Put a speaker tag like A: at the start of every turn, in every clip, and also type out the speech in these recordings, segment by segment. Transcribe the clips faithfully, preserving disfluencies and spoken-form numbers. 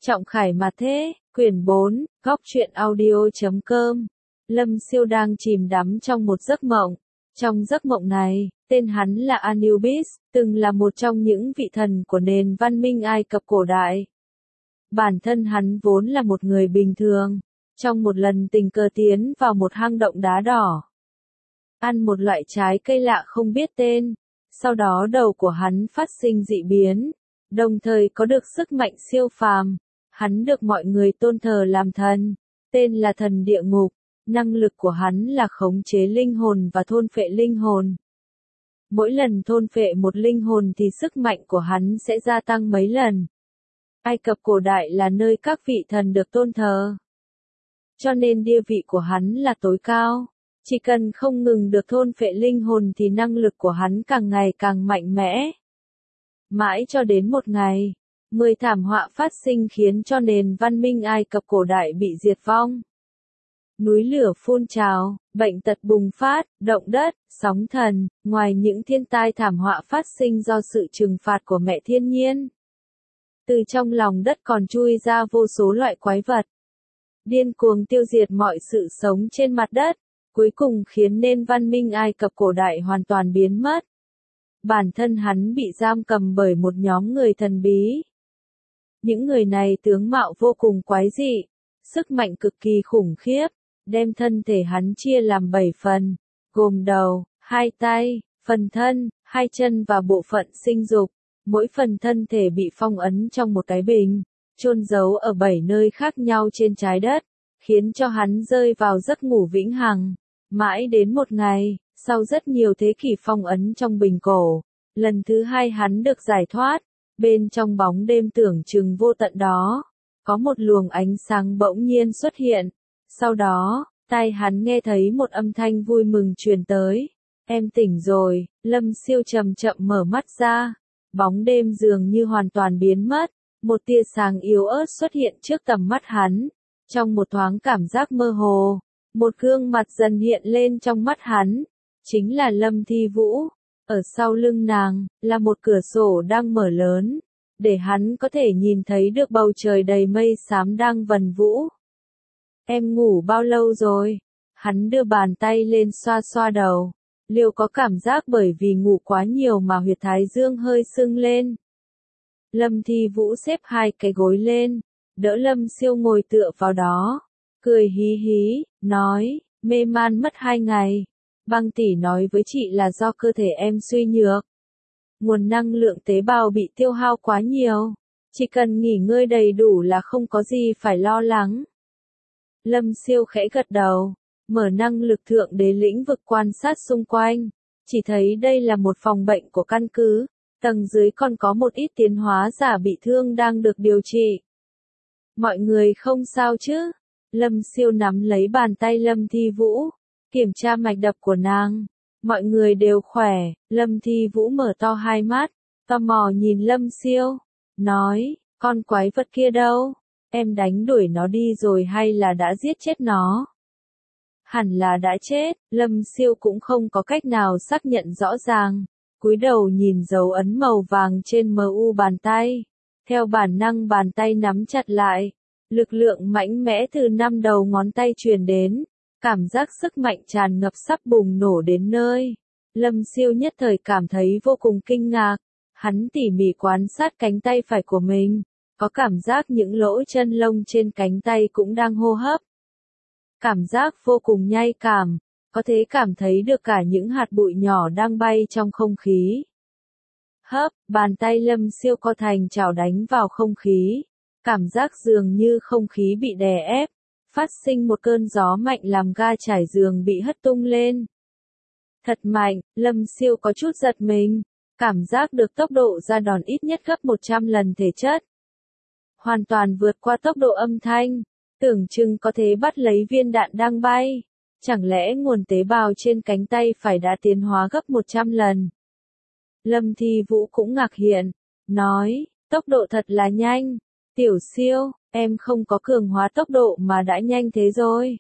A: Trọng Khải mà thế, quyển bốn, góc truyện audio.com. Lâm Siêu đang chìm đắm trong một giấc mộng. Trong giấc mộng này, tên hắn là Anubis, từng là một trong những vị thần của nền văn minh Ai Cập cổ đại. Bản thân hắn vốn là một người bình thường, trong một lần tình cờ tiến vào một hang động đá đỏ. Ăn một loại trái cây lạ không biết tên, sau đó đầu của hắn phát sinh dị biến, đồng thời có được sức mạnh siêu phàm. Hắn được mọi người tôn thờ làm thần, tên là thần địa ngục, năng lực của hắn là khống chế linh hồn và thôn phệ linh hồn. Mỗi lần thôn phệ một linh hồn thì sức mạnh của hắn sẽ gia tăng mấy lần. Ai Cập cổ đại là nơi các vị thần được tôn thờ, cho nên địa vị của hắn là tối cao. Chỉ cần không ngừng được thôn phệ linh hồn thì năng lực của hắn càng ngày càng mạnh mẽ. Mãi cho đến một ngày, mười thảm họa phát sinh khiến cho nền văn minh Ai Cập cổ đại bị diệt vong. Núi lửa phun trào, bệnh tật bùng phát, động đất, sóng thần, ngoài những thiên tai thảm họa phát sinh do sự trừng phạt của mẹ thiên nhiên. Từ trong lòng đất còn chui ra vô số loại quái vật, điên cuồng tiêu diệt mọi sự sống trên mặt đất, cuối cùng khiến nền văn minh Ai Cập cổ đại hoàn toàn biến mất. Bản thân hắn bị giam cầm bởi một nhóm người thần bí. Những người này tướng mạo vô cùng quái dị, sức mạnh cực kỳ khủng khiếp, đem thân thể hắn chia làm bảy phần, gồm đầu, hai tay, phần thân, hai chân và bộ phận sinh dục. Mỗi phần thân thể bị phong ấn trong một cái bình, chôn giấu ở bảy nơi khác nhau trên trái đất, khiến cho hắn rơi vào giấc ngủ vĩnh hằng. Mãi đến một ngày, sau rất nhiều thế kỷ phong ấn trong bình cổ, lần thứ hai hắn được giải thoát. Bên trong bóng đêm tưởng chừng vô tận đó, có một luồng ánh sáng bỗng nhiên xuất hiện. Sau đó, tai hắn nghe thấy một âm thanh vui mừng truyền tới. Em tỉnh rồi. Lâm Siêu chậm chậm mở mắt ra. Bóng đêm dường như hoàn toàn biến mất. Một tia sáng yếu ớt xuất hiện trước tầm mắt hắn. Trong một thoáng cảm giác mơ hồ, một gương mặt dần hiện lên trong mắt hắn. Chính là Lâm Thi Vũ. Ở sau lưng nàng, là một cửa sổ đang mở lớn, để hắn có thể nhìn thấy được bầu trời đầy mây xám đang vần vũ. Em ngủ bao lâu rồi? Hắn đưa bàn tay lên xoa xoa đầu. Liệu có cảm giác bởi vì ngủ quá nhiều mà huyệt thái dương hơi sưng lên? Lâm Thi Vũ xếp hai cái gối lên, đỡ Lâm Siêu ngồi tựa vào đó, cười hí hí, nói, mê man mất hai ngày. Băng tỷ nói với chị là do cơ thể em suy nhược. Nguồn năng lượng tế bào bị tiêu hao quá nhiều. Chỉ cần nghỉ ngơi đầy đủ là không có gì phải lo lắng. Lâm Siêu khẽ gật đầu, mở năng lực thượng đế lĩnh vực quan sát xung quanh. Chỉ thấy đây là một phòng bệnh của căn cứ. Tầng dưới còn có một ít tiến hóa giả bị thương đang được điều trị. Mọi người không sao chứ? Lâm Siêu nắm lấy bàn tay Lâm Thi Vũ, kiểm tra mạch đập của nàng. Mọi người đều khỏe. Lâm Thi Vũ mở to hai mắt, tò mò nhìn Lâm Siêu, nói, con quái vật kia đâu? Em đánh đuổi nó đi rồi hay là đã giết chết nó? Hẳn là đã chết. Lâm Siêu cũng không có cách nào xác nhận rõ ràng, cúi đầu nhìn dấu ấn màu vàng trên em u bàn tay. Theo bản năng bàn tay nắm chặt lại, lực lượng mạnh mẽ từ năm đầu ngón tay truyền đến. Cảm giác sức mạnh tràn ngập sắp bùng nổ đến nơi. Lâm Siêu nhất thời cảm thấy vô cùng kinh ngạc. Hắn tỉ mỉ quan sát cánh tay phải của mình, có cảm giác những lỗ chân lông trên cánh tay cũng đang hô hấp. Cảm giác vô cùng nhạy cảm, có thể cảm thấy được cả những hạt bụi nhỏ đang bay trong không khí. Hấp, bàn tay Lâm Siêu co thành chảo đánh vào không khí. Cảm giác dường như không khí bị đè ép. Phát sinh một cơn gió mạnh làm ga trải giường bị hất tung lên. Thật mạnh, Lâm Siêu có chút giật mình, cảm giác được tốc độ ra đòn ít nhất gấp một trăm lần thể chất. Hoàn toàn vượt qua tốc độ âm thanh, tưởng chừng có thể bắt lấy viên đạn đang bay. Chẳng lẽ nguồn tế bào trên cánh tay phải đã tiến hóa gấp một trăm lần? Lâm Thi Vũ cũng ngạc hiện, nói, tốc độ thật là nhanh. Tiểu Siêu, em không có cường hóa tốc độ mà đã nhanh thế rồi.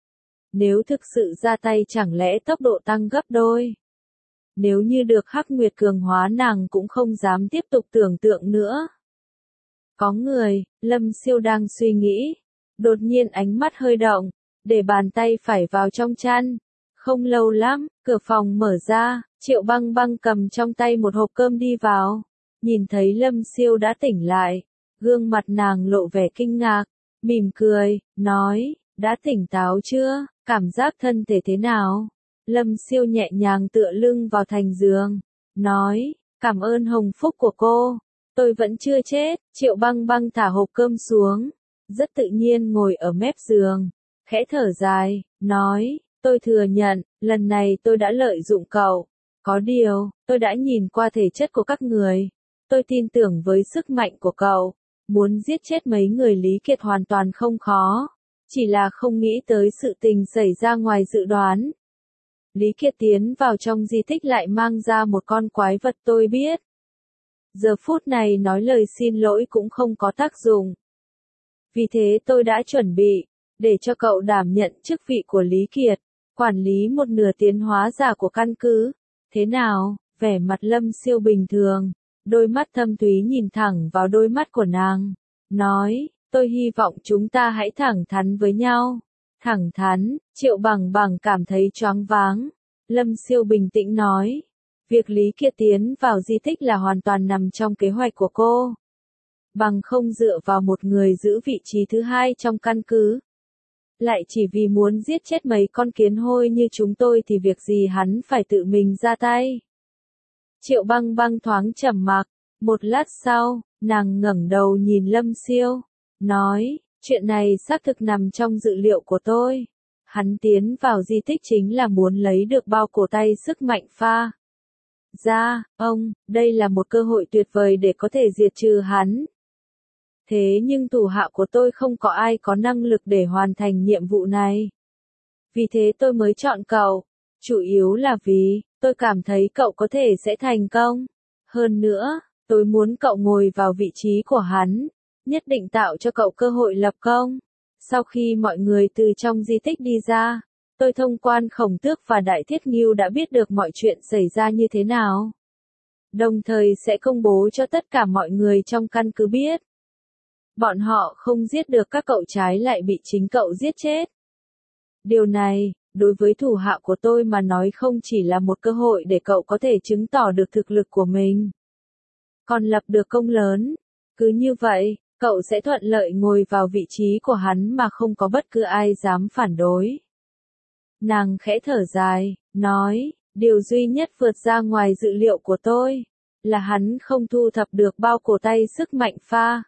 A: Nếu thực sự ra tay chẳng lẽ tốc độ tăng gấp đôi? Nếu như được Hắc Nguyệt cường hóa nàng cũng không dám tiếp tục tưởng tượng nữa. Có người, Lâm Siêu đang suy nghĩ. Đột nhiên ánh mắt hơi động, để bàn tay phải vào trong chăn. Không lâu lắm, cửa phòng mở ra, Triệu Băng Băng cầm trong tay một hộp cơm đi vào. Nhìn thấy Lâm Siêu đã tỉnh lại, gương mặt nàng lộ vẻ kinh ngạc, mỉm cười, nói, đã tỉnh táo chưa, cảm giác thân thể thế nào? Lâm Siêu nhẹ nhàng tựa lưng vào thành giường, nói, cảm ơn hồng phúc của cô, tôi vẫn chưa chết. Triệu Băng Băng thả hộp cơm xuống, rất tự nhiên ngồi ở mép giường, khẽ thở dài, nói, tôi thừa nhận, lần này tôi đã lợi dụng cậu. Có điều, tôi đã nhìn qua thể chất của các người. Tôi tin tưởng với sức mạnh của cậu, muốn giết chết mấy người Lý Kiệt hoàn toàn không khó. Chỉ là không nghĩ tới sự tình xảy ra ngoài dự đoán. Lý Kiệt tiến vào trong di tích lại mang ra một con quái vật tôi biết. Giờ phút này nói lời xin lỗi cũng không có tác dụng. Vì thế tôi đã chuẩn bị, để cho cậu đảm nhận chức vị của Lý Kiệt, quản lý một nửa tiến hóa giả của căn cứ. Thế nào? Vẻ mặt Lâm Siêu bình thường, đôi mắt thâm thúy nhìn thẳng vào đôi mắt của nàng, nói, tôi hy vọng chúng ta hãy thẳng thắn với nhau. Thẳng thắn, Triệu Bằng Bằng cảm thấy choáng váng. Lâm Siêu bình tĩnh nói, việc Lý Kiệt tiến vào di tích là hoàn toàn nằm trong kế hoạch của cô. Bằng không dựa vào một người giữ vị trí thứ hai trong căn cứ. Lại chỉ vì muốn giết chết mấy con kiến hôi như chúng tôi thì việc gì hắn phải tự mình ra tay. Triệu Băng Băng thoáng trầm mặc, một lát sau, nàng ngẩng đầu nhìn Lâm Siêu, nói, chuyện này xác thực nằm trong dự liệu của tôi. Hắn tiến vào di tích chính là muốn lấy được bao cổ tay sức mạnh pha ra, ông, đây là một cơ hội tuyệt vời để có thể diệt trừ hắn. Thế nhưng thủ hạ của tôi không có ai có năng lực để hoàn thành nhiệm vụ này. Vì thế tôi mới chọn cậu, chủ yếu là vì, tôi cảm thấy cậu có thể sẽ thành công. Hơn nữa, tôi muốn cậu ngồi vào vị trí của hắn, nhất định tạo cho cậu cơ hội lập công. Sau khi mọi người từ trong di tích đi ra, tôi thông quan Khổng Tước và Đại Thiết Ngưu đã biết được mọi chuyện xảy ra như thế nào. Đồng thời sẽ công bố cho tất cả mọi người trong căn cứ biết. Bọn họ không giết được các cậu trái lại bị chính cậu giết chết. Điều này, đối với thủ hạ của tôi mà nói không chỉ là một cơ hội để cậu có thể chứng tỏ được thực lực của mình, còn lập được công lớn. Cứ như vậy, cậu sẽ thuận lợi ngồi vào vị trí của hắn mà không có bất cứ ai dám phản đối. Nàng khẽ thở dài, nói, điều duy nhất vượt ra ngoài dự liệu của tôi, là hắn không thu thập được bao cổ tay sức mạnh pha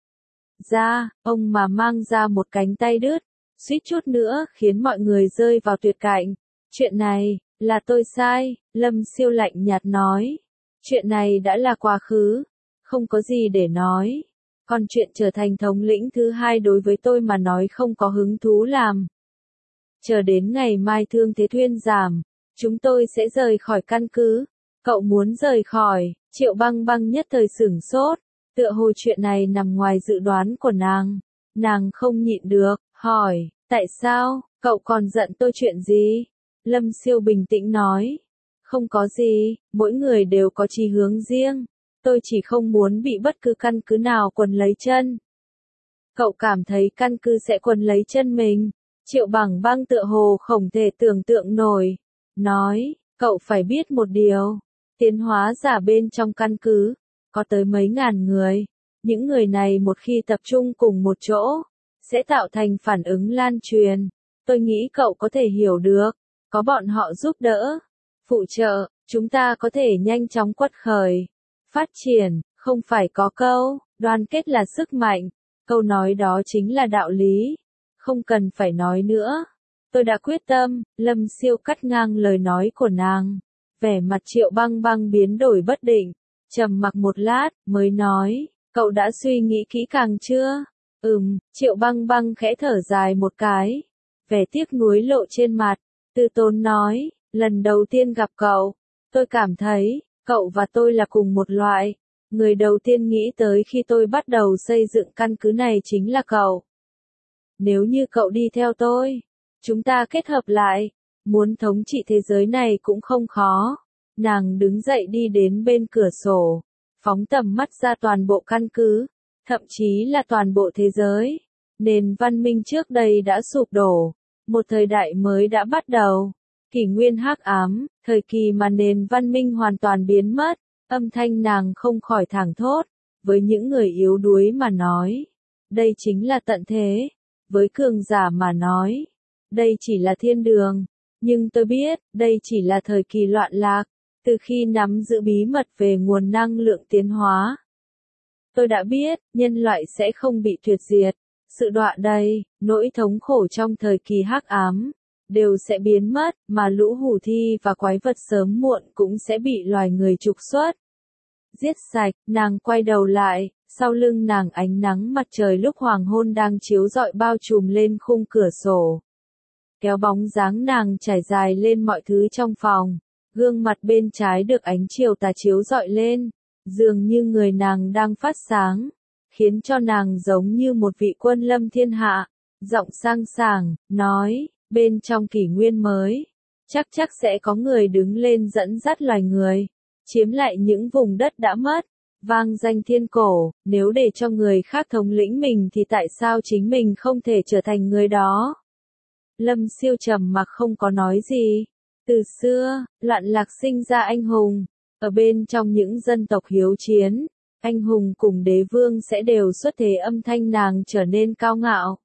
A: ra, ông mà mang ra một cánh tay đứt, suýt chút nữa khiến mọi người rơi vào tuyệt cảnh. Chuyện này, là tôi sai, Lâm Siêu lạnh nhạt nói. Chuyện này đã là quá khứ, không có gì để nói. Còn chuyện trở thành thống lĩnh thứ hai đối với tôi mà nói không có hứng thú làm. Chờ đến ngày mai thương thế thuyên giảm, chúng tôi sẽ rời khỏi căn cứ. Cậu muốn rời khỏi? Triệu Băng Băng nhất thời sửng sốt. Tựa hồ chuyện này nằm ngoài dự đoán của nàng. Nàng không nhịn được, hỏi, tại sao, cậu còn giận tôi chuyện gì? Lâm Siêu bình tĩnh nói, không có gì, mỗi người đều có chí hướng riêng. Tôi chỉ không muốn bị bất cứ căn cứ nào quần lấy chân. Cậu cảm thấy căn cứ sẽ quần lấy chân mình. Triệu Bằng Băng tựa hồ không thể tưởng tượng nổi. Nói, cậu phải biết một điều. Tiến hóa giả bên trong căn cứ, có tới mấy ngàn người. Những người này một khi tập trung cùng một chỗ, sẽ tạo thành phản ứng lan truyền. Tôi nghĩ cậu có thể hiểu được. Có bọn họ giúp đỡ, phụ trợ, chúng ta có thể nhanh chóng quật khởi, phát triển, không phải có câu, đoàn kết là sức mạnh. Câu nói đó chính là đạo lý. Không cần phải nói nữa. Tôi đã quyết tâm. Lâm Siêu cắt ngang lời nói của nàng. Vẻ mặt Triệu Băng Băng biến đổi bất định. Trầm mặc một lát, mới nói, cậu đã suy nghĩ kỹ càng chưa? Ừm, Triệu Băng Băng khẽ thở dài một cái. Vẻ tiếc nuối lộ trên mặt. Từ Tốn nói, lần đầu tiên gặp cậu, tôi cảm thấy, cậu và tôi là cùng một loại. Người đầu tiên nghĩ tới khi tôi bắt đầu xây dựng căn cứ này chính là cậu. Nếu như cậu đi theo tôi, chúng ta kết hợp lại, muốn thống trị thế giới này cũng không khó. Nàng đứng dậy đi đến bên cửa sổ, phóng tầm mắt ra toàn bộ căn cứ. thậm chí là toàn bộ thế giới. Nền văn minh trước đây đã sụp đổ, một thời đại mới đã bắt đầu. Kỷ nguyên hắc ám, thời kỳ mà nền văn minh hoàn toàn biến mất, âm thanh nàng không khỏi thảng thốt, với những người yếu đuối mà nói, đây chính là tận thế, với cường giả mà nói, đây chỉ là thiên đường, nhưng tôi biết, đây chỉ là thời kỳ loạn lạc, từ khi nắm giữ bí mật về nguồn năng lượng tiến hóa. Tôi đã biết, nhân loại sẽ không bị tuyệt diệt, sự đọa đầy, nỗi thống khổ trong thời kỳ hắc ám, đều sẽ biến mất, mà lũ hủ thi và quái vật sớm muộn cũng sẽ bị loài người trục xuất. Giết sạch, nàng quay đầu lại, sau lưng nàng ánh nắng mặt trời lúc hoàng hôn đang chiếu rọi bao trùm lên khung cửa sổ. Kéo bóng dáng nàng trải dài lên mọi thứ trong phòng, gương mặt bên trái được ánh chiều tà chiếu rọi lên, dường như người nàng đang phát sáng, khiến cho nàng giống như một vị quân lâm thiên hạ, giọng sang sảng, nói, bên trong kỷ nguyên mới, chắc chắc sẽ có người đứng lên dẫn dắt loài người, chiếm lại những vùng đất đã mất, vang danh thiên cổ, nếu để cho người khác thống lĩnh mình thì tại sao chính mình không thể trở thành người đó? Lâm Siêu trầm mặc không có nói gì. Từ xưa, loạn lạc sinh ra anh hùng, ở bên trong những dân tộc hiếu chiến, anh hùng cùng đế vương sẽ đều xuất thế, âm thanh nàng trở nên cao ngạo.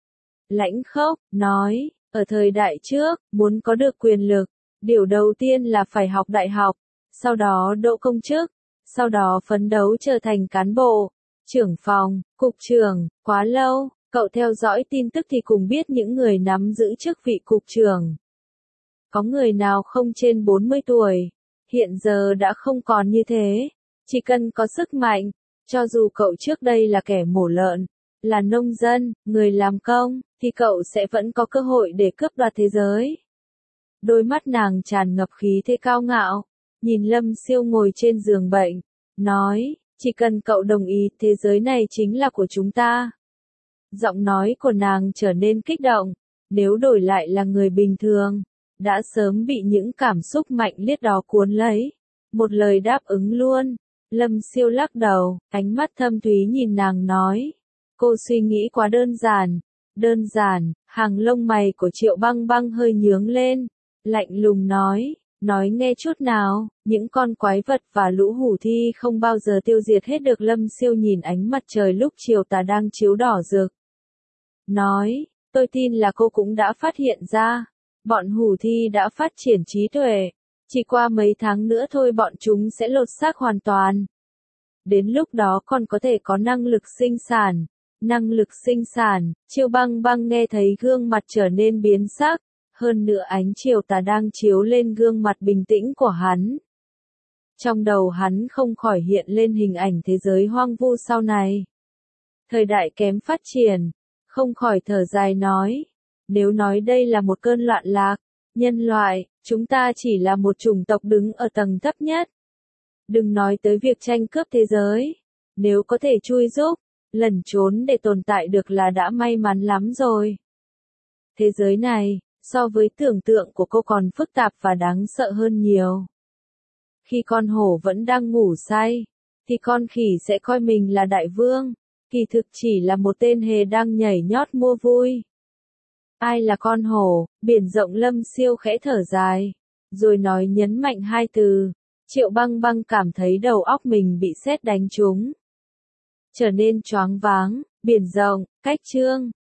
A: Lãnh khốc, nói, ở thời đại trước, muốn có được quyền lực, điều đầu tiên là phải học đại học, sau đó đỗ công chức, sau đó phấn đấu trở thành cán bộ, trưởng phòng, cục trưởng, quá lâu, cậu theo dõi tin tức thì cùng biết những người nắm giữ chức vị cục trưởng. Có người nào không trên bốn mươi tuổi, hiện giờ đã không còn như thế, chỉ cần có sức mạnh, cho dù cậu trước đây là kẻ mổ lợn, là nông dân, người làm công, thì cậu sẽ vẫn có cơ hội để cướp đoạt thế giới. Đôi mắt nàng tràn ngập khí thế cao ngạo, nhìn Lâm Siêu ngồi trên giường bệnh, nói, chỉ cần cậu đồng ý, thế giới này chính là của chúng ta. Giọng nói của nàng trở nên kích động, nếu đổi lại là người bình thường, đã sớm bị những cảm xúc mạnh liệt đó cuốn lấy. Một lời đáp ứng luôn. Lâm Siêu lắc đầu, ánh mắt thâm thúy nhìn nàng nói. Cô suy nghĩ quá đơn giản. Đơn giản, hàng lông mày của Triệu Băng Băng hơi nhướng lên. Lạnh lùng nói, nói nghe chút nào, những con quái vật và lũ hủ thi không bao giờ tiêu diệt hết được. Lâm Siêu nhìn ánh mặt trời lúc chiều tà đang chiếu đỏ rực. Nói, tôi tin là cô cũng đã phát hiện ra. Bọn hủ thi đã phát triển trí tuệ. Chỉ qua mấy tháng nữa thôi bọn chúng sẽ lột xác hoàn toàn. Đến lúc đó còn có thể có năng lực sinh sản. Năng lực sinh sản, Triệu Băng Băng nghe thấy gương mặt trở nên biến sắc. Hơn nữa ánh chiều tà đang chiếu lên gương mặt bình tĩnh của hắn. Trong đầu hắn không khỏi hiện lên hình ảnh thế giới hoang vu sau này. Thời đại kém phát triển, không khỏi thở dài nói. Nếu nói đây là một cơn loạn lạc, nhân loại, chúng ta chỉ là một chủng tộc đứng ở tầng thấp nhất. Đừng nói tới việc tranh cướp thế giới. Nếu có thể chui giúp, lẩn trốn để tồn tại được là đã may mắn lắm rồi. Thế giới này, so với tưởng tượng của cô còn phức tạp và đáng sợ hơn nhiều. Khi con hổ vẫn đang ngủ say, thì con khỉ sẽ coi mình là đại vương, kỳ thực chỉ là một tên hề đang nhảy nhót mua vui. Ai là con hổ? Biển rộng. Lâm Siêu khẽ thở dài, rồi nói nhấn mạnh hai từ. Triệu Băng Băng cảm thấy đầu óc mình bị sét đánh trúng, trở nên choáng váng. Biển rộng, cách chương.